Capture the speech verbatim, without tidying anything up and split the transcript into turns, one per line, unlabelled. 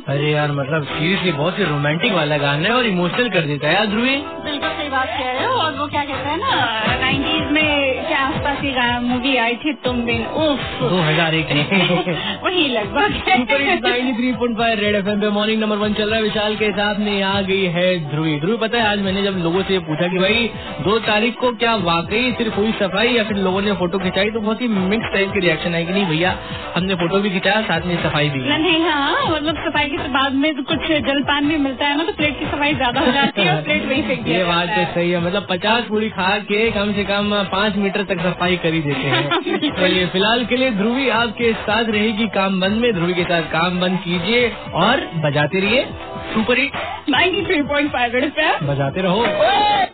अरे यार मतलब सीरियसली बहुत ही रोमांटिक वाला गाना है और इमोशनल कर देता है यार ध्रुवी।
बिल्कुल सही बात कह रहे हो। और वो क्या कहते हैं ना नाइन्टीज में क्या आसपास की मूवी आई थी तुम बिन उफ
दो हजार एक
वही लगभग
ninety three point five red FM पे मॉर्निंग नंबर वन चल रहा है। विशाल के साथ में आ गई है ध्रुवी। ध्रुवी पता है आज मैंने जब लोगों से पूछा कि भाई दो तारीख को क्या वाकई सिर्फ हुई सफाई या फिर लोगों ने फोटो खिंचाई, तो बहुत ही मिक्स टाइप के रिएक्शन आए कि नहीं भैया हमने फोटो भी खिंचाया साथ में सफाई भी।
नहीं हाँ मतलब सफाई के बाद में तो कुछ जलपान भी मिलता है ना, तो प्लेट की सफाई ज्यादा हो जाती है और प्लेट वही फेंक दिया।
ये बात तो सही है, मतलब पचास पूरी खा के कम से कम पाँच मीटर तक सफाई कर ही देते हैं। चलिए फिलहाल के लिए ध्रुवी आपके साथ रहेगी काम बंद में। ध्रुवी के साथ काम बंद कीजिए और बजाते रहिए super hit
ninety three point five red FM,
बजाते रहो।